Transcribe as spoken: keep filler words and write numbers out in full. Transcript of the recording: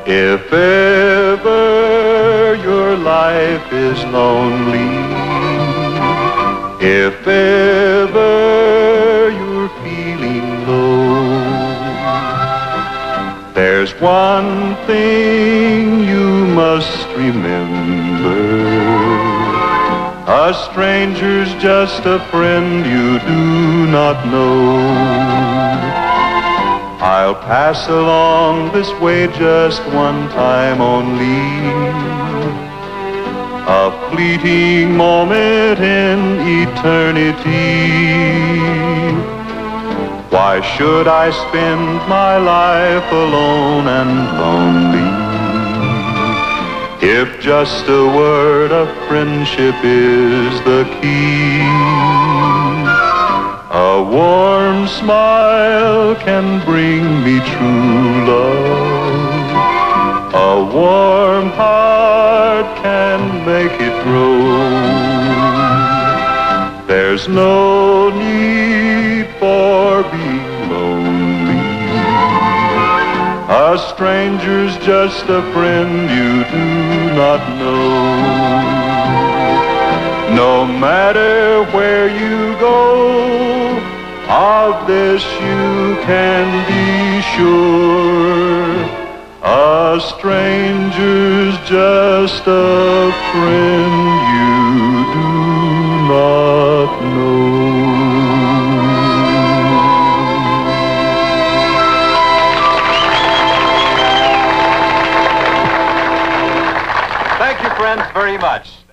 If ever your life is lonely, if ever you're feeling low, there's one thing you must remember. A stranger's just a friend you do not know. I'll pass along this way just one time only, a fleeting moment in eternity. Why should I spend my life alone and lonely, if just a word of friendship is the key? A warm smile can bring me true love. A warm heart can make it grow. There's no need for being lonely. A stranger's just a friend you do not know. No matter where you go, of this you can be sure. A stranger's just a friend